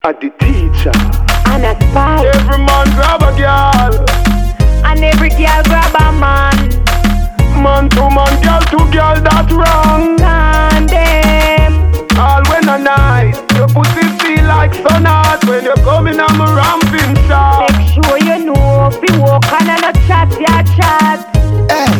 at the teacher. And a spy. Every man grab a girl, And every girl grab a man. man to man, girl to girl, that's wrong. Condemn. All when a night, your pussy feel like sun hot when you're coming on my ramping shot. Make sure you know if you walk on and a chat, ya chat. Hey,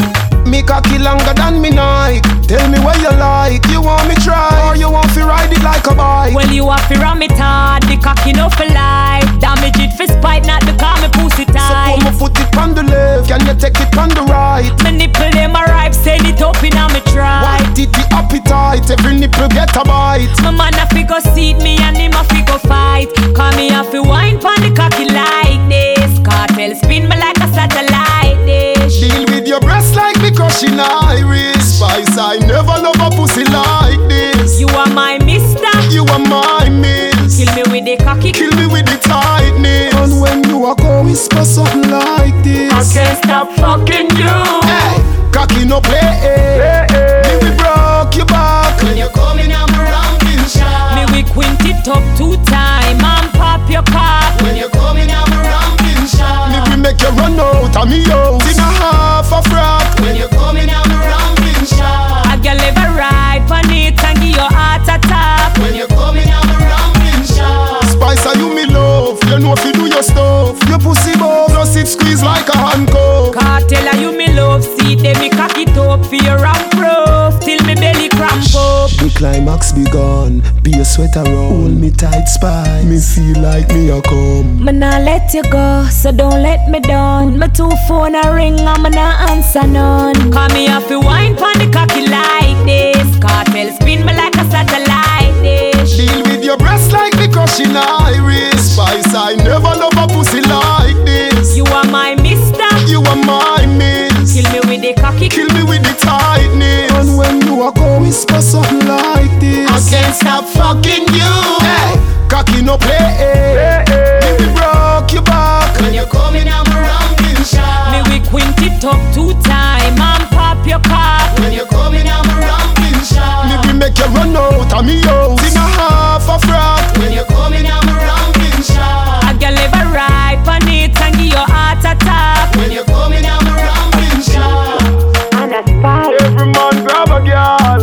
me cocky longer than me Nike. Tell me what you like, you want me try or you want to ride it like a bike? Well, you have to ram it hard, the cocky no for life. Damage it for spite, not because me pussy So tight. put my foot it on the left, can you take it on the right? My nipple them arrive, send it up in a me try. White titty appetite, every nipple get a bite. My man a fi go seat me and him a fi go fight. Call me a fi wine pon the cocky like this. Cartel spin me like a satellite dish. Deal with your breast like me crushing iris. Spice, I never love a pussy like this. You are my mister, You are my miss. kill me with the cocky. Kill me with the tightness. And when you walk out, whisper something like this. I can't stop fucking you. Hey, cocky no play. Me we broke your back when you coming on my ramping shot. Me we quint it up 2 times and pop your cock. When you coming on my ramping shot. Me we make you run out of me house in a half a frack. When you coming on my ramping shot. A girl ever ride pon it and give your heart a tap. When you coming on my ramping shot. Spice, are you me love? You know if you do your stuff. Your pussy bow, plus it squeeze like a handcuff. Cartel you me love, see them me cock it up for your ramp proof till me belly cramp up. The climax begun, be a sweater roll. Hold me tight, Spice. Me feel like me a come. Me nah let you go, so don't let me down. My 2 phone a ring and me nah answer none. Call me off the wine pon the cocky like this. Cartel spin me like a satellite dish. Deal with your breast like me crushing iris. Spice, I never love a pussy like this. You are my mister, You are my miss. kill me with the cocky. Kill me with the tightness. And when you walk out, whisper something like this. I can't stop fucking you. Hey, cocky no play. Me we broke your back when you coming on my ramping shot. Me we quint it up 2 times and pop your cock. When you coming on my ramping shot. Me we make you run out of me house in a half a frack. When you coming on my ramping shot. A girl ever ride pon it and give your heart a tap. When you coming on my ramping shot. And a spy. Every man grab a girl,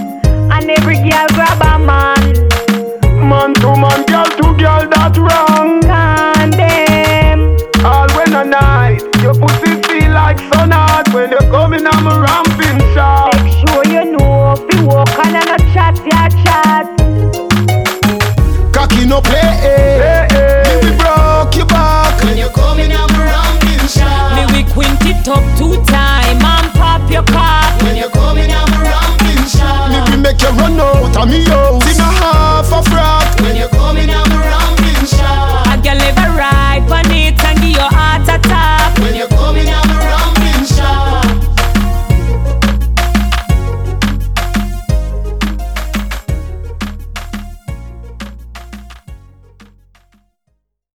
And every girl grab a man. man to man, girl to girl, that's wrong. Condemn. All when a night, your pussy feel like sun hot when you're coming on my ramping shot. Make sure you know if you walk on and a chat, ya chat. Cocky no play.